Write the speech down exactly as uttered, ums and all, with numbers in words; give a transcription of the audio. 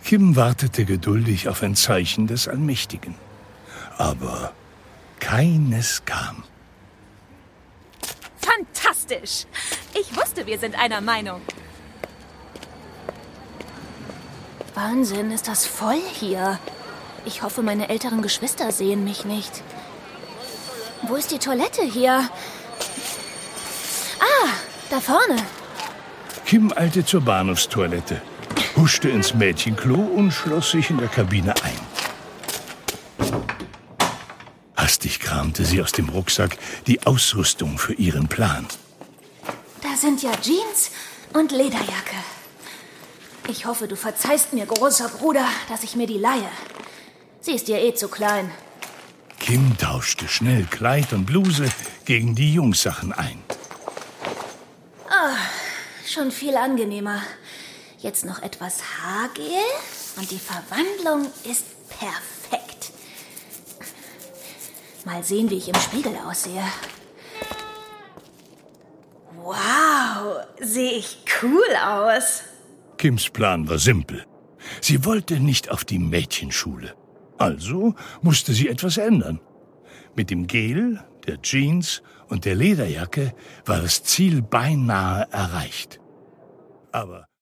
Kim wartete geduldig auf ein Zeichen des Allmächtigen. Aber keines kam. Fantastisch! Ich wusste, wir sind einer Meinung. Wahnsinn, ist das voll hier. Ich hoffe, meine älteren Geschwister sehen mich nicht. Wo ist die Toilette hier? Ah, da vorne. Kim eilte zur Bahnhofstoilette, huschte ins Mädchenklo und schloss sich in der Kabine ein. Hastig kramte sie aus dem Rucksack die Ausrüstung für ihren Plan. Da sind ja Jeans und Lederjacke. Ich hoffe, du verzeihst mir, großer Bruder, dass ich mir die leihe. Sie ist dir eh zu klein. Kim tauschte schnell Kleid und Bluse gegen die Jungssachen ein. Ah, schon viel angenehmer. Jetzt noch etwas Haargel und die Verwandlung ist perfekt. Mal sehen, wie ich im Spiegel aussehe. Wow, sehe ich cool aus. Kims Plan war simpel. Sie wollte nicht auf die Mädchenschule. Also musste sie etwas ändern. Mit dem Gel, der Jeans und der Lederjacke war das Ziel beinahe erreicht. Aber